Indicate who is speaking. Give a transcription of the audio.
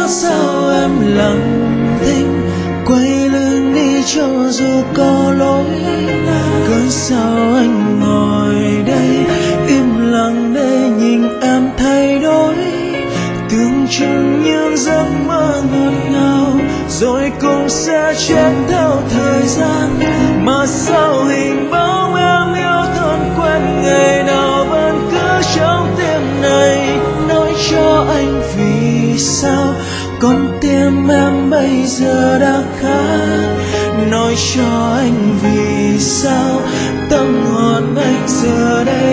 Speaker 1: cớ sao em lặng thinh quay lưng đi cho dù có lỗi, cớ sao anh ngồi đây im lặng để nhìn em thay đổi, tưởng chừng những giấc mơ ngọt ngào rồi cũng sẽ chết theo thời gian, mà sao hình bóng em yêu thôn quen ngày nào vẫn cứ trong tim này, nói cho anh vì sao con tim em bây giờ đã khác, nói cho anh vì sao tâm hồn anh giờ đây